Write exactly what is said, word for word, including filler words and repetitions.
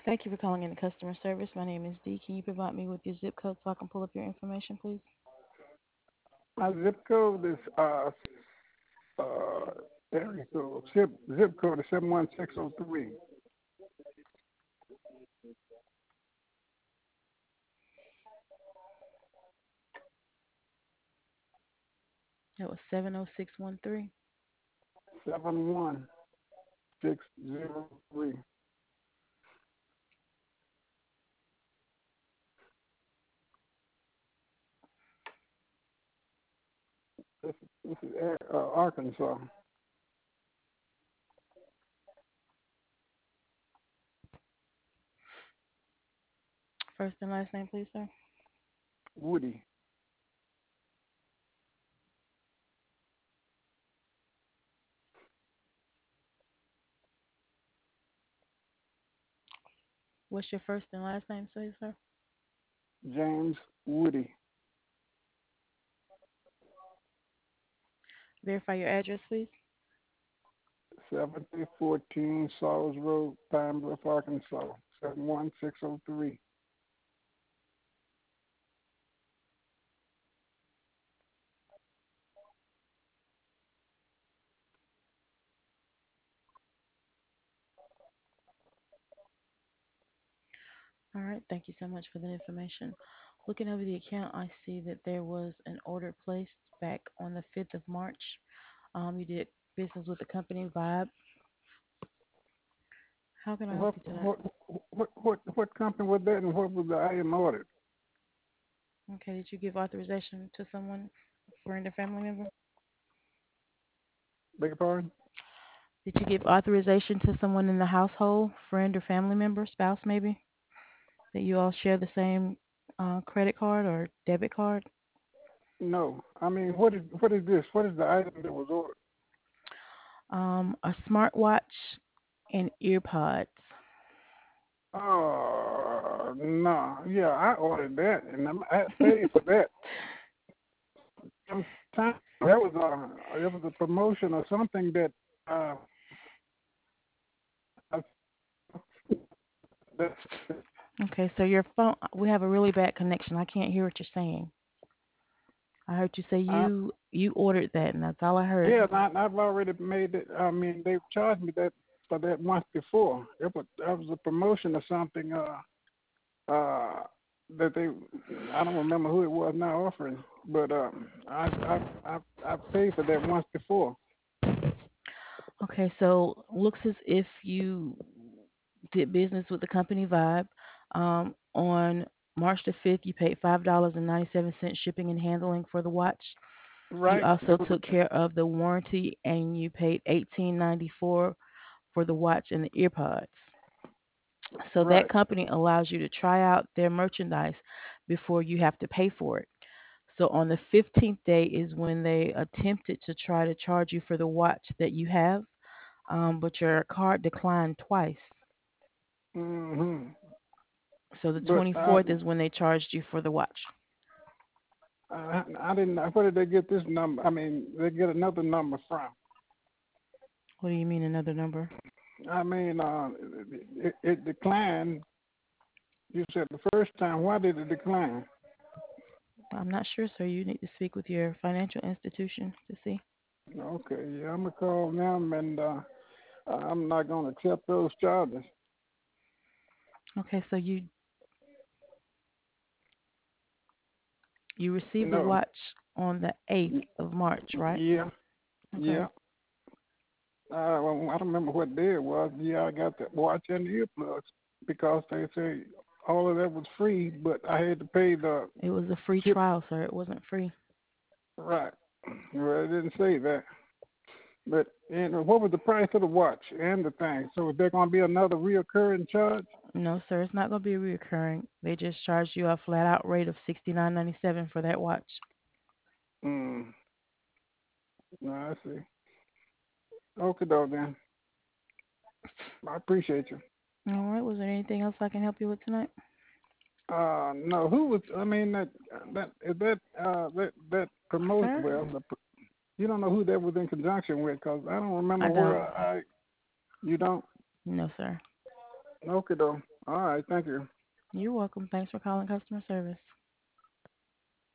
Thank you for calling in the customer service. My name is Dee. Can you provide me with your zip code so I can pull up your information, please? My zip code is uh uh area code zip zip code is seven one six zero three. That was seven oh six one three. Seven one six zero three. This, this is uh, Arkansas. First and last name, please, sir. Woody. What's your first and last name, please, sir? James Woody. Verify your address, please. Seventy fourteen Saws Road, Pine Bluff, Arkansas. Seven one six zero three. All right. Thank you so much for that information. Looking over the account, I see that there was an order placed back on the fifth of March. Um, you did business with the company Vibe. How can I help What you tonight? what what what what company was that, and what was the item ordered? Okay. Did you give authorization to someone, friend or family member? Beg your pardon? Did you give authorization to someone in the household, friend or family member, spouse maybe, that you all share the same uh, credit card or debit card? No. I mean, what is what is this? What is the item that was ordered? Um, a smartwatch and earpods. Oh no, yeah, I ordered that, and I'm, I paid for that. Some time that was a it was a promotion or something that uh I- that Okay, so your phone, we have a really bad connection. I can't hear what you're saying. I heard you say I, you you ordered that, and that's all I heard. yeah, I, I've already made it. I mean, they charged me that for that once before. It was that was a promotion or something. Uh, uh, that they I don't remember who it was now offering, but um, I I I I paid for that once before. Okay, so looks as if you did business with the company Vibe. Um, on March the fifth, you paid five dollars and ninety-seven cents shipping and handling for the watch. You Right? also That was took care of the warranty and you paid eighteen ninety-four for the watch and the earpods. So that right. company allows you to try out their merchandise before you have to pay for it. So on the fifteenth day is when they attempted to try to charge you for the watch that you have, um, but your card declined twice. Hmm. So the But uh, twenty-fourth is when they charged you for the watch. I, I didn't. Where did they get this number? I mean, they get another number from. What do you mean another number? I mean, uh, it, it declined. You said the first time. Why did it decline? I'm not sure, sir. You need to speak with your financial institution to see. Okay, yeah, I'm gonna call them, and uh, I'm not gonna accept those charges. Okay, so you you received the No. watch on the eighth of March, right? Yeah, Okay. yeah. Uh, well, I don't remember what day it was. Yeah, I got the watch and the earplugs because they say all of that was free, but I had to pay the It was a free ship. trial, sir. It wasn't free. Right. Well, it didn't say that. But and what was the price of the watch and the thing? So is there going to be another reoccurring charge? No, sir. It's not going to be reoccurring. They just charged you a flat out rate of sixty nine ninety seven for that watch. Mm. No, I see. Okay, though, then. I appreciate you. All right. Was there anything else I can help you with tonight? Uh, no, who was? I mean, that that is that uh that that promote Sir? well. The, you don't know who that was in conjunction with, because I don't remember I where don't. I. You don't. No, sir. Okay, though. All right. Thank you. You're welcome. Thanks for calling customer service.